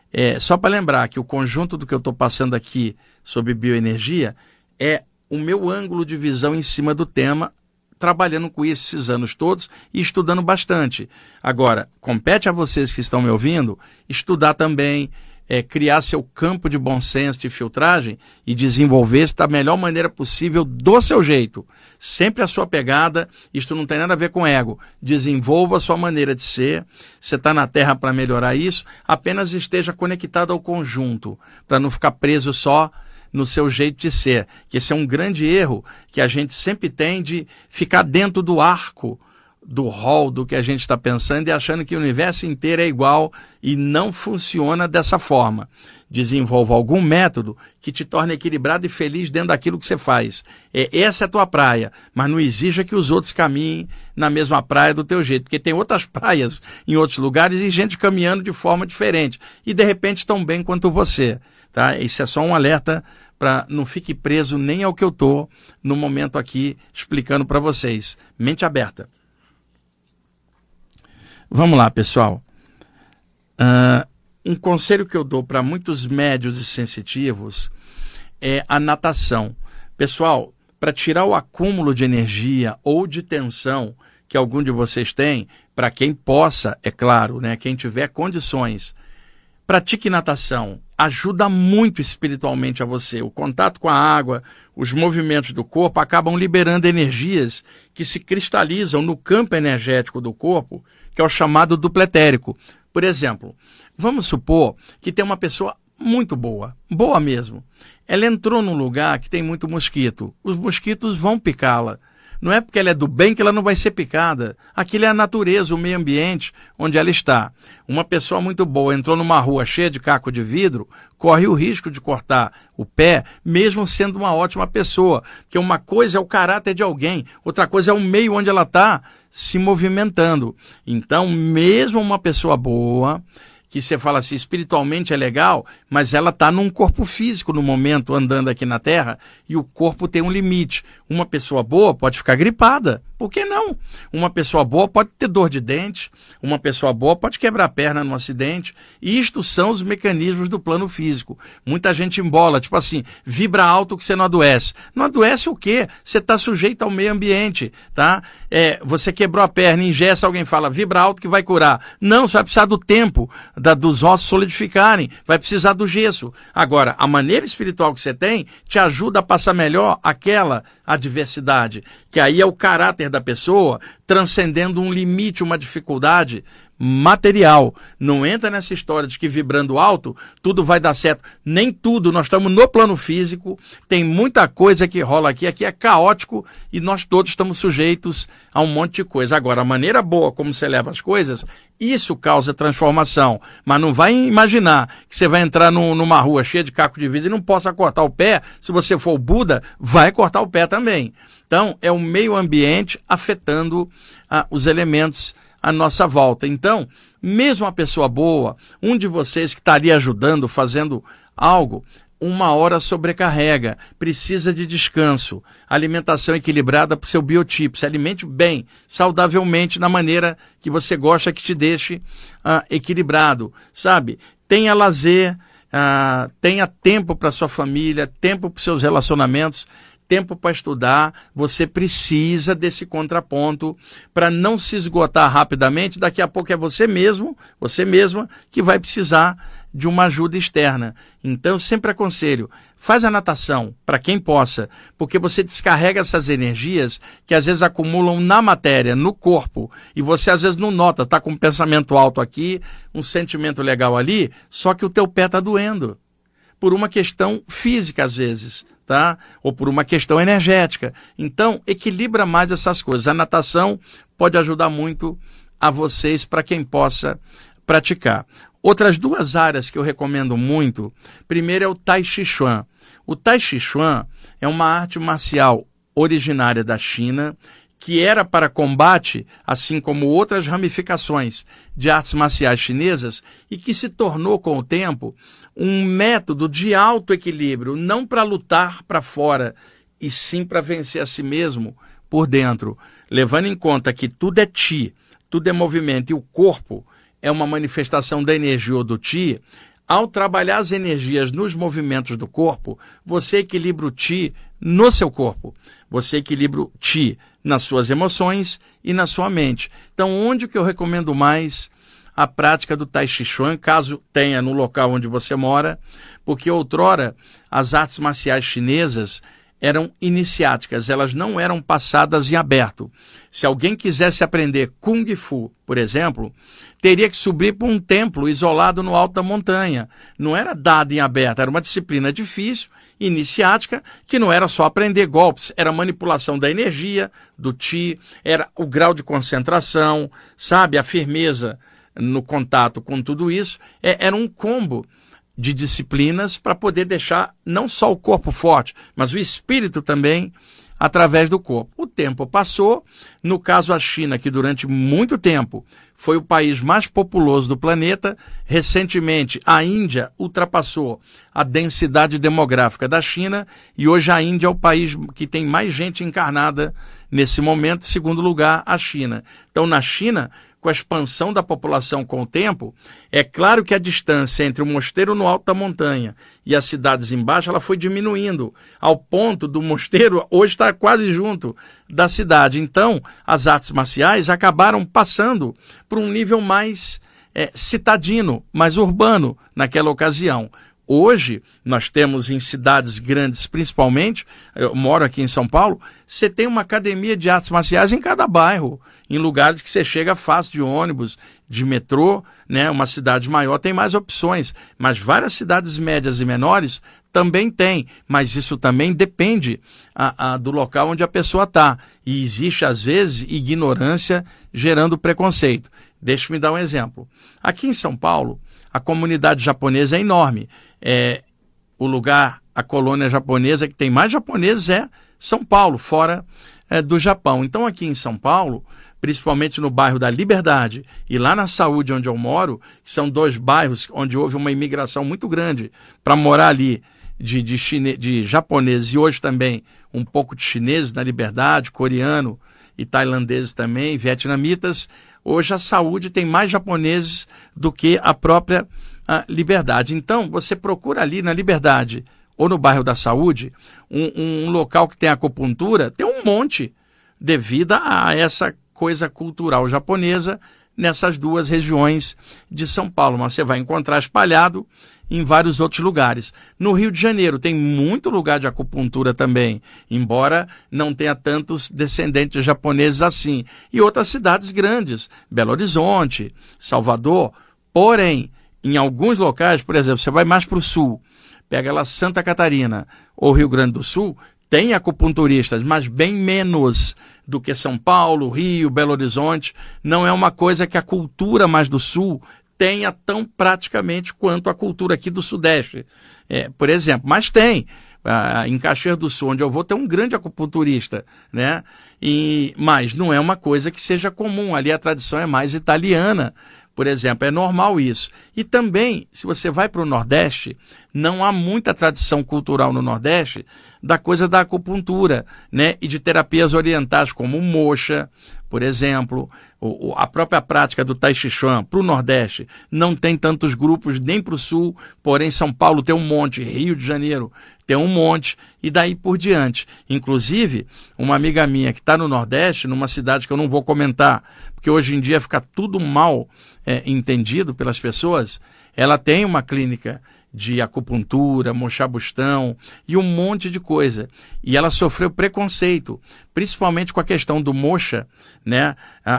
só para lembrar que o conjunto do que eu estou passando aqui sobre bioenergia é o meu ângulo de visão em cima do tema, trabalhando com isso esses anos todos e estudando bastante. Agora, compete a vocês que estão me ouvindo estudar também, criar seu campo de bom senso, de filtragem e desenvolver-se da melhor maneira possível, do seu jeito. Sempre a sua pegada, isto não tem nada a ver com ego. Desenvolva a sua maneira de ser, você está na Terra para melhorar isso, apenas esteja conectado ao conjunto, para não ficar preso só no seu jeito de ser. Que esse é um grande erro que a gente sempre tem de ficar dentro do arco, do rol do que a gente está pensando e achando que o universo inteiro é igual e não funciona dessa forma. Desenvolva algum método que te torne equilibrado e feliz dentro daquilo que você faz. Essa é a tua praia, mas não exija que os outros caminhem na mesma praia do teu jeito, porque tem outras praias em outros lugares e gente caminhando de forma diferente e de repente tão bem quanto você. Tá? Isso é só um alerta para não fique preso nem ao que eu estou no momento aqui explicando para vocês. Mente aberta. Vamos lá, pessoal. Um conselho que eu dou para muitos médios e sensitivos é a natação. Pessoal, para tirar o acúmulo de energia ou de tensão que algum de vocês tem, para quem possa, é claro, né, quem tiver condições, pratique natação. Ajuda muito espiritualmente a você. O contato com a água, os movimentos do corpo acabam liberando energias que se cristalizam no campo energético do corpo, que é o chamado duplo etérico. Por exemplo, vamos supor que tem uma pessoa muito boa, boa mesmo. Ela entrou num lugar que tem muito mosquito. Os mosquitos vão picá-la. Não é porque ela é do bem que ela não vai ser picada. Aquilo é a natureza, o meio ambiente onde ela está. Uma pessoa muito boa entrou numa rua cheia de caco de vidro, corre o risco de cortar o pé, mesmo sendo uma ótima pessoa. Porque uma coisa é o caráter de alguém, outra coisa é o meio onde ela está se movimentando. Então, mesmo uma pessoa boa, que você fala assim, espiritualmente é legal, mas ela está num corpo físico no momento, andando aqui na Terra, e o corpo tem um limite. Uma pessoa boa pode ficar gripada. Por que não? Uma pessoa boa pode ter dor de dente, uma pessoa boa pode quebrar a perna num acidente. Isto são os mecanismos do plano físico. Muita gente embola, tipo assim, vibra alto que você não adoece. Não adoece o quê? Você está sujeito ao meio ambiente, tá? Você quebrou a perna, ingessa, alguém fala, vibra alto que vai curar. Não, você vai precisar do tempo dos ossos solidificarem, vai precisar do gesso. Agora, a maneira espiritual que você tem te ajuda a passar melhor aquela adversidade, que aí é o caráter da pessoa transcendendo um limite, uma dificuldade material. Não entra nessa história de que vibrando alto tudo vai dar certo. Nem tudo. Nós estamos no plano físico, tem muita coisa que rola aqui é caótico e nós todos estamos sujeitos a um monte de coisa. Agora, a maneira boa como você leva as coisas, isso causa transformação. Mas não vai imaginar que você vai entrar numa rua cheia de caco de vidro e não possa cortar o pé. Se você for o Buda, vai cortar o pé também. Então, é o meio ambiente afetando os elementos à nossa volta. Então, mesmo a pessoa boa, um de vocês que estaria ajudando, fazendo algo, uma hora sobrecarrega, precisa de descanso, alimentação equilibrada para o seu biotipo, se alimente bem, saudavelmente, da maneira que você gosta que te deixe equilibrado, sabe? Tenha lazer, tenha tempo para sua família, tempo para os seus relacionamentos, tempo para estudar. Você precisa desse contraponto para não se esgotar rapidamente. Daqui a pouco é você mesma que vai precisar de uma ajuda externa. Então, eu sempre aconselho, faz a natação, para quem possa, porque você descarrega essas energias que às vezes acumulam na matéria, no corpo, e você às vezes não nota, está com um pensamento alto aqui, um sentimento legal ali, só que o teu pé está doendo, por uma questão física às vezes, tá? Ou por uma questão energética. Então, equilibra mais essas coisas. A natação pode ajudar muito a vocês, para quem possa praticar. Outras duas áreas que eu recomendo muito, primeiro é o Tai Chi Chuan. O Tai Chi Chuan é uma arte marcial originária da China, que era para combate, assim como outras ramificações de artes marciais chinesas, e que se tornou com o tempo um método de autoequilíbrio, não para lutar para fora, e sim para vencer a si mesmo por dentro, levando em conta que tudo é Chi, tudo é movimento, e o corpo é uma manifestação da energia ou do Chi. Ao trabalhar as energias nos movimentos do corpo, você equilibra o Chi no seu corpo. Você equilibra o Chi nas suas emoções e na sua mente. Então, onde que eu recomendo mais a prática do Tai Chi Chuan, caso tenha no local onde você mora? Porque outrora as artes marciais chinesas eram iniciáticas, elas não eram passadas em aberto. Se alguém quisesse aprender Kung Fu, por exemplo, teria que subir para um templo isolado no alto da montanha. Não era dado em aberto, era uma disciplina difícil, iniciática, que não era só aprender golpes, era manipulação da energia, do Chi, era o grau de concentração, sabe, a firmeza no contato com tudo isso. Era um combo de disciplinas para poder deixar não só o corpo forte, mas o espírito também através do corpo. O tempo passou, no caso a China, que durante muito tempo foi o país mais populoso do planeta, recentemente a Índia ultrapassou a densidade demográfica da China e hoje a Índia é o país que tem mais gente encarnada nesse momento, em segundo lugar a China. Então na China, com a expansão da população com o tempo, é claro que a distância entre o mosteiro no alto da montanha e as cidades embaixo, ela foi diminuindo, ao ponto do mosteiro hoje estar quase junto da cidade. Então, as artes marciais acabaram passando por um nível mais citadino, mais urbano naquela ocasião. Hoje, nós temos em cidades grandes, principalmente, eu moro aqui em São Paulo, você tem uma academia de artes marciais em cada bairro, em lugares que você chega fácil de ônibus, de metrô, né? Uma cidade maior tem mais opções, mas várias cidades médias e menores também tem, mas isso também depende do local onde a pessoa está. E existe, às vezes, ignorância gerando preconceito. Deixa-me dar um exemplo. Aqui em São Paulo, a comunidade japonesa é enorme. O lugar, a colônia japonesa que tem mais japoneses é São Paulo, fora do Japão. Então aqui em São Paulo, principalmente no bairro da Liberdade e lá na Saúde, onde eu moro, que são dois bairros onde houve uma imigração muito grande para morar ali de japoneses e hoje também um pouco de chineses na Liberdade, coreano e tailandeses também, vietnamitas. Hoje a Saúde tem mais japoneses do que a própria Liberdade. Então, você procura ali na Liberdade ou no bairro da Saúde um local que tem acupuntura, tem um monte devido a essa coisa cultural japonesa nessas duas regiões de São Paulo. Mas você vai encontrar espalhado em vários outros lugares. No Rio de Janeiro tem muito lugar de acupuntura também, embora não tenha tantos descendentes japoneses assim. E outras cidades grandes, Belo Horizonte, Salvador. Porém, em alguns locais, por exemplo, você vai mais para o sul, pega lá Santa Catarina ou Rio Grande do Sul, tem acupunturistas, mas bem menos do que São Paulo, Rio, Belo Horizonte. Não é uma coisa que a cultura mais do sul tenha tão praticamente quanto a cultura aqui do Sudeste, por exemplo. Mas tem. Em Caxias do Sul, onde eu vou, tem um grande acupunturista, né? Mas não é uma coisa que seja comum. Ali a tradição é mais italiana, por exemplo. É normal isso. E também, se você vai para o Nordeste, não há muita tradição cultural no Nordeste da coisa da acupuntura, né? E de terapias orientais, como o moxa, por exemplo. A própria prática do Tai Chi Chuan para o Nordeste não tem tantos grupos nem para o Sul, porém São Paulo tem um monte, Rio de Janeiro tem um monte, e daí por diante. Inclusive, uma amiga minha que está no Nordeste, numa cidade que eu não vou comentar, porque hoje em dia fica tudo mal entendido pelas pessoas, ela tem uma clínica de acupuntura, moxabustão e um monte de coisa. E ela sofreu preconceito, principalmente com a questão do moxa, né?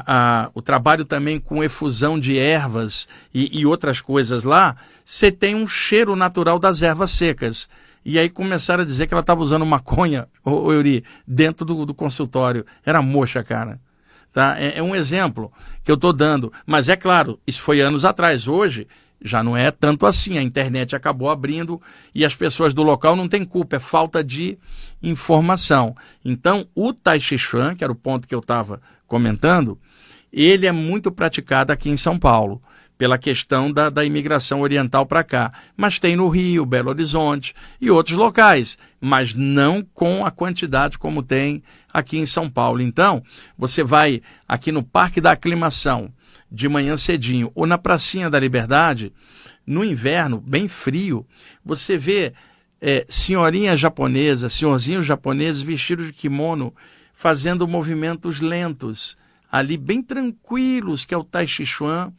O trabalho também com efusão de ervas e outras coisas lá, você tem um cheiro natural das ervas secas. E aí começaram a dizer que ela estava usando maconha, Euri, dentro do consultório. Era moxa, cara. Tá? É um exemplo que eu estou dando. Mas é claro, isso foi anos atrás. Hoje já não é tanto assim. A internet acabou abrindo e as pessoas do local não têm culpa. É falta de informação. Então, o Tai Chi Chuan, que era o ponto que eu estava comentando, ele é muito praticado aqui em São Paulo, pela questão da imigração oriental para cá. Mas tem no Rio, Belo Horizonte e outros locais, mas não com a quantidade como tem aqui em São Paulo. Então, você vai aqui no Parque da Aclimação, de manhã cedinho, ou na Pracinha da Liberdade, no inverno, bem frio, você vê senhorinhas japonesas, senhorzinhos japoneses vestidos de kimono, fazendo movimentos lentos, ali bem tranquilos, que é o Tai Chi Chuan,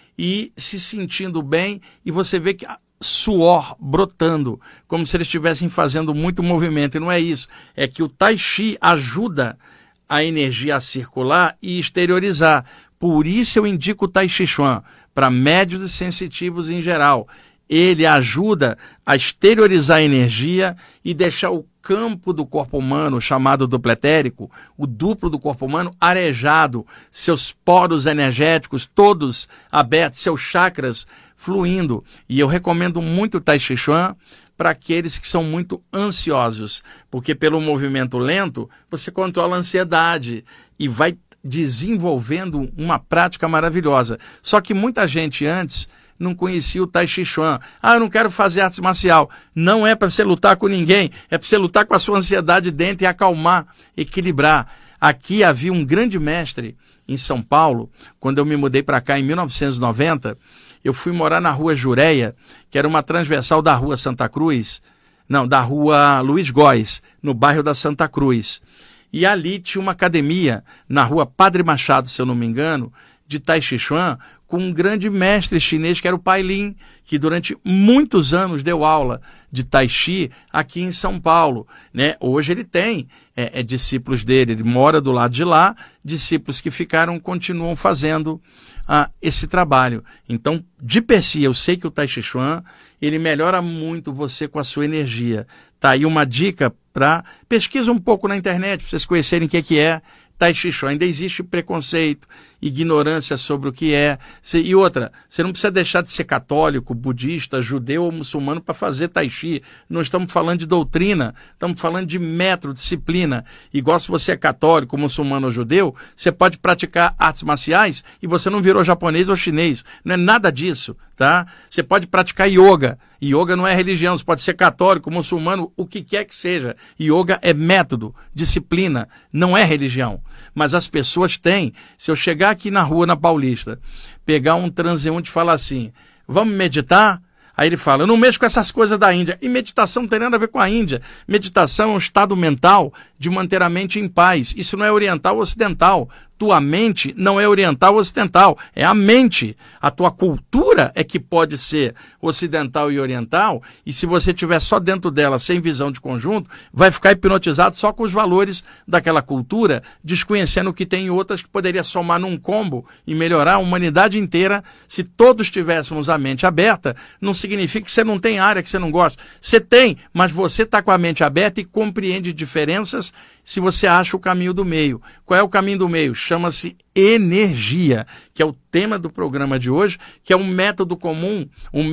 e se sentindo bem, e você vê que suor brotando, como se eles estivessem fazendo muito movimento. E não é isso, é que o Tai Chi ajuda a energia a circular e exteriorizar. Por isso eu indico o Tai Chi Chuan para médios e sensitivos em geral. Ele ajuda a exteriorizar a energia e deixar o campo do corpo humano, chamado dupletérico, o duplo do corpo humano, arejado, seus poros energéticos todos abertos, seus chakras fluindo. E eu recomendo muito o Tai Chi Chuan para aqueles que são muito ansiosos, porque pelo movimento lento você controla a ansiedade e vai desenvolvendo uma prática maravilhosa. Só que muita gente antes não conhecia o Tai Chi Chuan. Eu não quero fazer arte marcial. Não é para você lutar com ninguém, é para você lutar com a sua ansiedade dentro e acalmar, equilibrar. Aqui havia um grande mestre em São Paulo, quando eu me mudei para cá em 1990, eu fui morar na Rua Jureia, que era uma transversal da Rua Santa Cruz, da Rua Luiz Góes, no bairro da Santa Cruz. E ali tinha uma academia, na Rua Padre Machado, se eu não me engano, de Tai Chi Chuan, com um grande mestre chinês que era o Pai Lin, que durante muitos anos deu aula de Tai Chi aqui em São Paulo, né? Hoje ele tem discípulos dele, ele mora do lado de lá, discípulos que continuam fazendo esse trabalho. Então, de per si, eu sei que o Tai Chi Chuan, ele melhora muito você com a sua energia. Tá aí uma dica para pesquisa um pouco na internet, para vocês conhecerem o que é Tai Chi Chuan. Ainda existe preconceito, ignorância sobre o que é. E outra, você não precisa deixar de ser católico, budista, judeu ou muçulmano para fazer Tai Chi. Não estamos falando de doutrina, estamos falando de método, disciplina. Igual se você é católico, muçulmano ou judeu, você pode praticar artes marciais e você não virou japonês ou chinês. Não é nada disso, tá? Você pode praticar yoga. Yoga não é religião, você pode ser católico, muçulmano, o que quer que seja. Yoga é método, disciplina, não é religião. Mas as pessoas têm, se eu chegar aqui na rua, na Paulista, pegar um transeunte e falar assim, vamos meditar? Aí ele fala, eu não mexo com essas coisas da Índia. E meditação não tem nada a ver com a Índia. Meditação é um estado mental de manter a mente em paz. Isso não é oriental ou ocidental. Tua mente não é oriental ou ocidental, é a mente. A tua cultura é que pode ser ocidental e oriental, e se você estiver só dentro dela, sem visão de conjunto, vai ficar hipnotizado só com os valores daquela cultura, desconhecendo o que tem em outras que poderia somar num combo e melhorar a humanidade inteira. Se todos tivéssemos a mente aberta, não significa que você não tem área que você não gosta. Você tem, mas você está com a mente aberta e compreende diferenças se você acha o caminho do meio. Qual é o caminho do meio? Chama-se energia, que é o tema do programa de hoje, que é um método comum,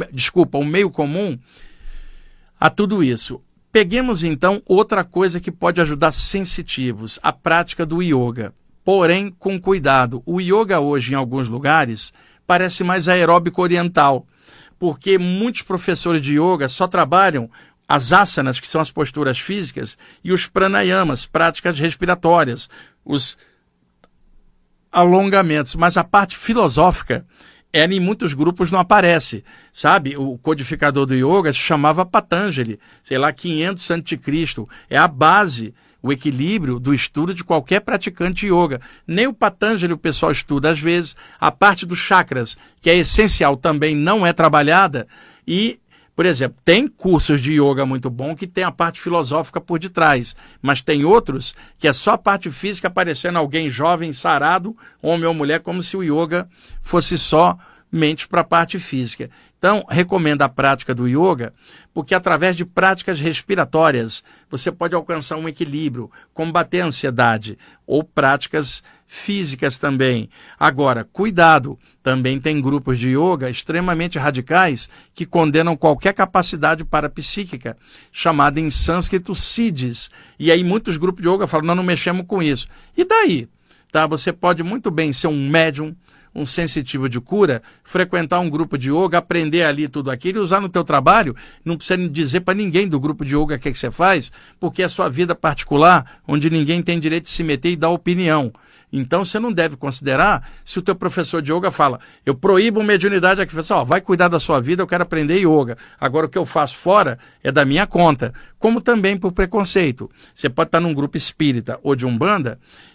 um meio comum a tudo isso. Peguemos então outra coisa que pode ajudar sensitivos, a prática do yoga. Porém, com cuidado. O yoga hoje, em alguns lugares, parece mais aeróbico oriental, porque muitos professores de yoga só trabalham as asanas, que são as posturas físicas, e os pranayamas, práticas respiratórias, os alongamentos, mas a parte filosófica, ela em muitos grupos não aparece, sabe? O codificador do yoga se chamava Patanjali, sei lá, 500 a.C., é a base, o equilíbrio do estudo de qualquer praticante de yoga. Nem o Patanjali o pessoal estuda às vezes, a parte dos chakras, que é essencial, também não é trabalhada, e por exemplo, tem cursos de yoga muito bom que tem a parte filosófica por detrás, mas tem outros que é só a parte física aparecendo alguém jovem, sarado, homem ou mulher, como se o yoga fosse somente para a parte física. Então, recomendo a prática do yoga, porque através de práticas respiratórias você pode alcançar um equilíbrio, combater a ansiedade, ou práticas físicas também. Agora, cuidado, também tem grupos de yoga extremamente radicais que condenam qualquer capacidade parapsíquica, chamada em sânscrito siddhis. E aí muitos grupos de yoga falam, nós não mexemos com isso. E daí? Tá? Você pode muito bem ser um médium, um sensitivo de cura, frequentar um grupo de yoga, aprender ali tudo aquilo e usar no teu trabalho, não precisa dizer para ninguém do grupo de yoga o que você faz, porque é sua vida particular, onde ninguém tem direito de se meter e dar opinião. Então você não deve considerar, se o teu professor de yoga fala, eu proíbo mediunidade aqui, você vai cuidar da sua vida, eu quero aprender yoga. Agora o que eu faço fora é da minha conta. Como também por preconceito. Você pode estar num grupo espírita ou de umbanda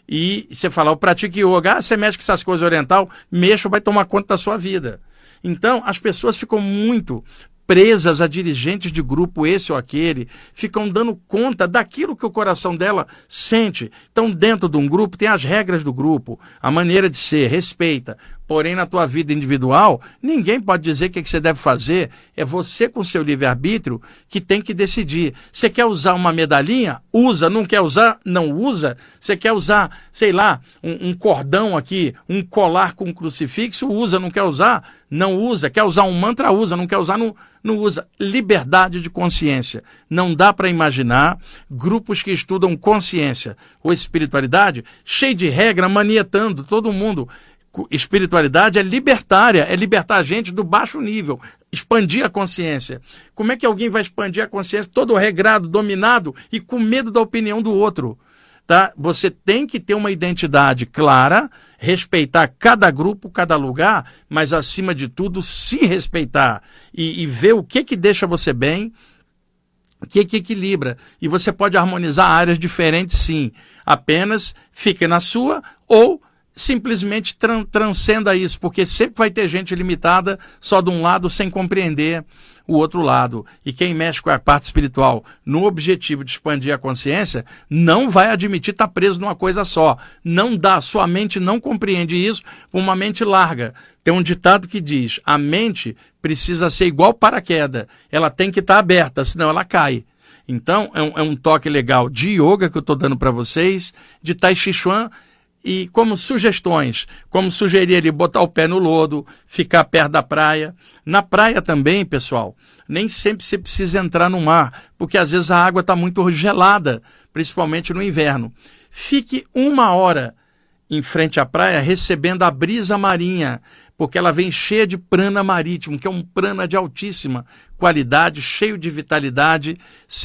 e você falar, eu pratico yoga, você mexe com essas coisas oriental, mexa, vai tomar conta da sua vida. Então as pessoas ficam muito presas a dirigentes de grupo, esse ou aquele, ficam dando conta daquilo que o coração dela sente. Então, dentro de um grupo, tem as regras do grupo, a maneira de ser, respeita. Porém, na tua vida individual, ninguém pode dizer o que você deve fazer. É você, com seu livre-arbítrio, que tem que decidir. Você quer usar uma medalhinha? Usa. Não quer usar? Não usa. Você quer usar, sei lá, um cordão aqui, um colar com um crucifixo? Usa. Não quer usar? Não usa. Quer usar um mantra? Usa. Não quer usar? Não usa. Liberdade de consciência. Não dá para imaginar grupos que estudam consciência ou espiritualidade cheio de regra, manietando todo mundo. Espiritualidade é libertária, é libertar a gente do baixo nível, expandir a consciência. Como é que alguém vai expandir a consciência todo regrado, dominado e com medo da opinião do outro? Tá? Você tem que ter uma identidade clara, respeitar cada grupo, cada lugar, mas acima de tudo se respeitar e ver o que deixa você bem, o que equilibra. E você pode harmonizar áreas diferentes sim, apenas fique na sua ou simplesmente transcenda isso, porque sempre vai ter gente limitada só de um lado sem compreender o outro lado. E quem mexe com a parte espiritual no objetivo de expandir a consciência, não vai admitir estar preso numa coisa só. Não dá, sua mente não compreende isso com uma mente larga. Tem um ditado que diz, a mente precisa ser igual paraquedas, ela tem que estar aberta, senão ela cai. Então, é um toque legal de yoga que eu estou dando para vocês, de Tai Chi Chuan, e como sugestões, como sugerir ali, botar o pé no lodo, ficar perto da praia. Na praia também, pessoal, nem sempre você precisa entrar no mar, porque às vezes a água está muito gelada, principalmente no inverno. Fique 1 hora em frente à praia recebendo a brisa marinha, porque ela vem cheia de prana marítimo, que é um prana de altíssima qualidade, cheio de vitalidade.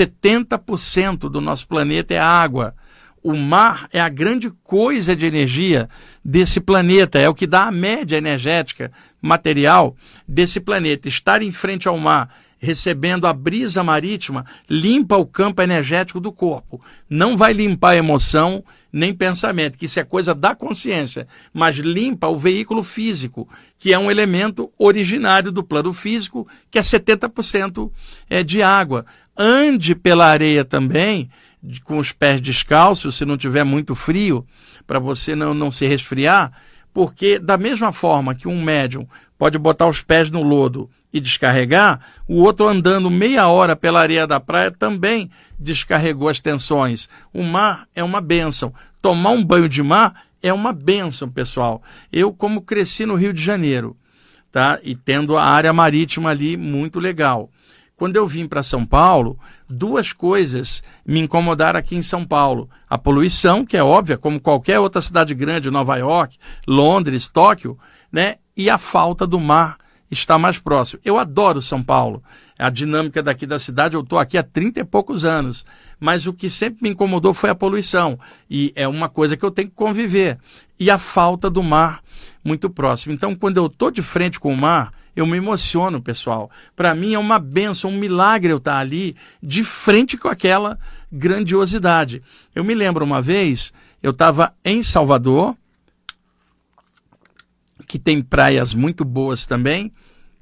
70% do nosso planeta é água. O mar é a grande coisa de energia desse planeta, é o que dá a média energética material desse planeta. Estar em frente ao mar, recebendo a brisa marítima, limpa o campo energético do corpo. Não vai limpar a emoção nem pensamento, que isso é coisa da consciência, mas limpa o veículo físico, que é um elemento originário do plano físico, que é 70% de água. Ande pela areia também, com os pés descalços, se não tiver muito frio, para você não se resfriar, porque da mesma forma que um médium pode botar os pés no lodo e descarregar, o outro andando meia hora pela areia da praia também descarregou as tensões. O mar é uma bênção. Tomar um banho de mar é uma bênção, pessoal. Eu, como cresci no Rio de Janeiro, tá? E tendo a área marítima ali muito legal. Quando eu vim para São Paulo, 2 coisas me incomodaram aqui em São Paulo. A poluição, que é óbvia, como qualquer outra cidade grande, Nova York, Londres, Tóquio, né? e a falta do mar está mais próximo. Eu adoro São Paulo, a dinâmica daqui da cidade, eu estou aqui há 30 e poucos anos, mas o que sempre me incomodou foi a poluição, e é uma coisa que eu tenho que conviver, e a falta do mar muito próximo. Então, quando eu estou de frente com o mar, eu me emociono, pessoal. Para mim é uma bênção, um milagre eu estar ali de frente com aquela grandiosidade. Eu me lembro uma vez, eu estava em Salvador, que tem praias muito boas também,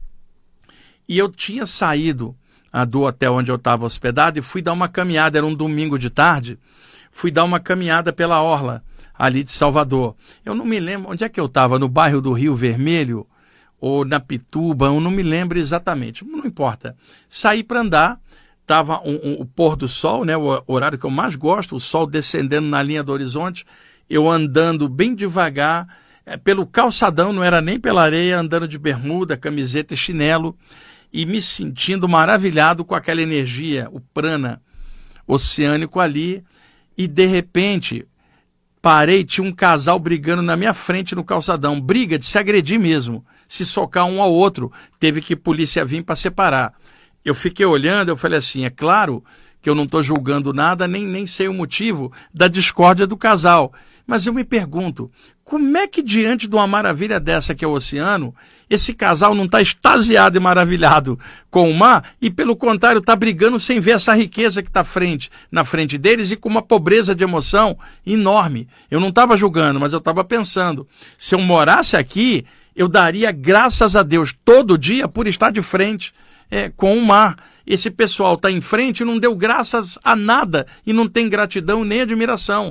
e eu tinha saído do hotel onde eu estava hospedado e fui dar uma caminhada, era um domingo de tarde, fui dar uma caminhada pela orla ali de Salvador. Eu não me lembro onde é que eu estava, no bairro do Rio Vermelho, ou na Pituba, eu não me lembro exatamente, não importa. Saí para andar, estava o pôr do sol, né, o horário que eu mais gosto, o sol descendendo na linha do horizonte, eu andando bem devagar, pelo calçadão, não era nem pela areia, andando de bermuda, camiseta e chinelo, e me sentindo maravilhado com aquela energia, o prana oceânico ali, e de repente parei, tinha um casal brigando na minha frente no calçadão, briga de se agredir mesmo, se socar um ao outro, teve que a polícia vir para separar. Eu fiquei olhando, eu falei assim, é claro que eu não estou julgando nada, nem sei o motivo da discórdia do casal, mas eu me pergunto, como é que diante de uma maravilha dessa que é o oceano, esse casal não está extasiado e maravilhado com o mar e, pelo contrário, está brigando sem ver essa riqueza que está na frente deles e com uma pobreza de emoção enorme. Eu não estava julgando, mas eu estava pensando, se eu morasse aqui, eu daria graças a Deus todo dia por estar de frente com o mar. Esse pessoal está em frente e não deu graças a nada e não tem gratidão nem admiração.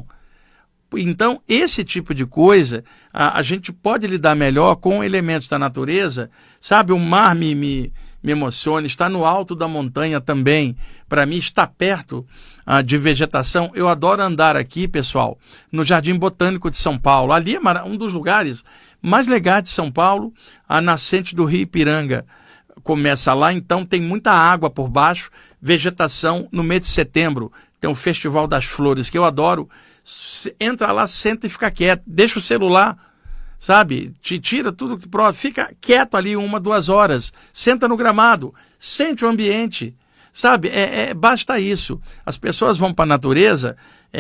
Então, esse tipo de coisa, a gente pode lidar melhor com elementos da natureza, sabe? O mar me emociona, está no alto da montanha também. Para mim, está perto de vegetação. Eu adoro andar aqui, pessoal, no Jardim Botânico de São Paulo. Ali é um dos lugares mais legais de São Paulo, a nascente do Rio Ipiranga começa lá, então tem muita água por baixo, vegetação no mês de setembro. Tem o Festival das Flores, que eu adoro. Entra lá, senta e fica quieto. Deixa o celular, sabe? Te tira tudo que pronto. Fica quieto ali 1-2 horas. Senta no gramado. Sente o ambiente. Sabe? Basta isso. As pessoas vão para a natureza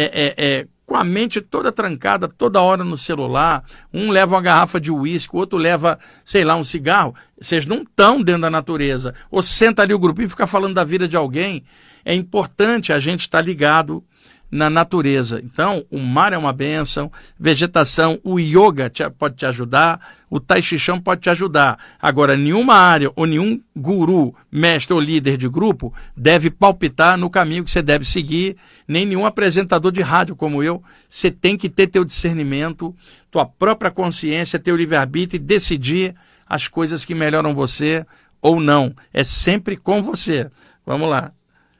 com a mente toda trancada, toda hora no celular. Um leva uma garrafa de uísque, o outro leva, sei lá, um cigarro. Vocês não estão dentro da natureza. Ou senta ali o grupinho e fica falando da vida de alguém. É importante a gente estar ligado na natureza. Então, o mar é uma bênção, vegetação, o yoga pode te ajudar, o tai chi chuan pode te ajudar. Agora, nenhuma área ou nenhum guru, mestre ou líder de grupo deve palpitar no caminho que você deve seguir, nem nenhum apresentador de rádio como eu. Você tem que ter teu discernimento, tua própria consciência, teu livre-arbítrio e decidir as coisas que melhoram você ou não. É sempre com você. Vamos lá.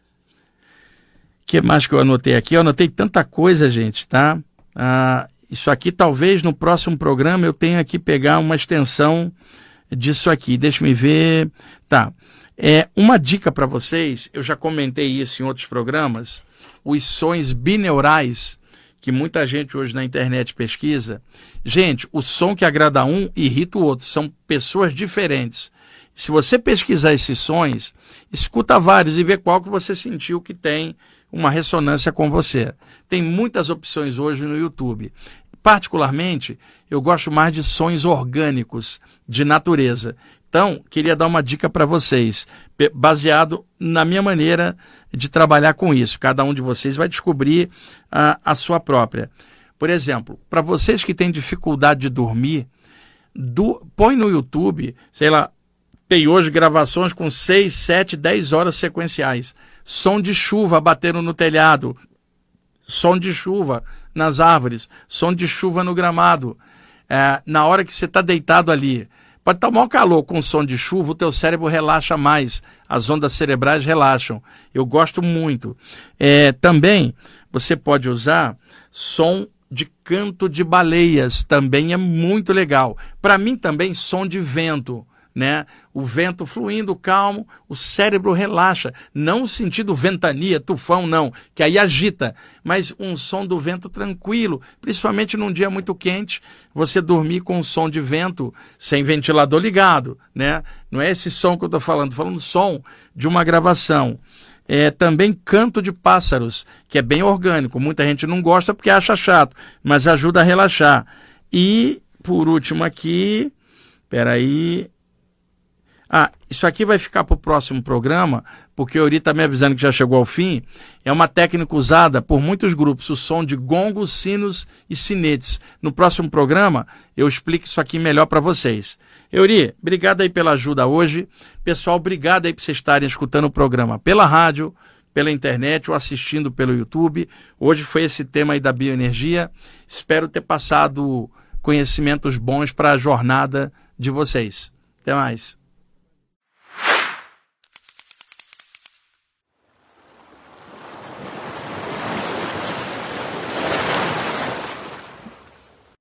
O que mais que eu anotei aqui? Eu anotei tanta coisa, gente, tá? Isso aqui, talvez, no próximo programa eu tenha que pegar uma extensão disso aqui. Deixa me ver. Tá. Uma dica para vocês, eu já comentei isso em outros programas, os sons bineurais, que muita gente hoje na internet pesquisa. Gente, o som que agrada um irrita o outro. São pessoas diferentes. Se você pesquisar esses sons, escuta vários e vê qual que você sentiu que tem uma ressonância com você. Tem muitas opções hoje no YouTube. Particularmente, eu gosto mais de sons orgânicos, de natureza. Então, queria dar uma dica para vocês, baseado na minha maneira de trabalhar com isso. Cada um de vocês vai descobrir a sua própria. Por exemplo, para vocês que têm dificuldade de dormir, põe no YouTube, sei lá, tem hoje gravações com 6, 7, 10 horas sequenciais. Som de chuva batendo no telhado, som de chuva nas árvores, som de chuva no gramado. Na hora que você está deitado ali, pode estar o maior calor com som de chuva, o teu cérebro relaxa mais, as ondas cerebrais relaxam. Eu gosto muito. Também você pode usar som de canto de baleias, também é muito legal. Para mim também som de vento, né? O vento fluindo calmo, o cérebro relaxa. Não o sentido ventania, tufão, não, que aí agita, mas um som do vento tranquilo, principalmente num dia muito quente, você dormir com um som de vento sem ventilador ligado, né? Não é esse som que eu estou falando som de uma gravação. Também canto de pássaros, que é bem orgânico. Muita gente não gosta porque acha chato, mas ajuda a relaxar. E, por último aqui, peraí... isso aqui vai ficar para o próximo programa, porque o Euri está me avisando que já chegou ao fim. É uma técnica usada por muitos grupos, o som de gongos, sinos e sinetes. No próximo programa, eu explico isso aqui melhor para vocês. Euri, obrigado aí pela ajuda hoje. Pessoal, obrigado aí por vocês estarem escutando o programa pela rádio, pela internet ou assistindo pelo YouTube. Hoje foi esse tema aí da bioenergia. Espero ter passado conhecimentos bons para a jornada de vocês. Até mais.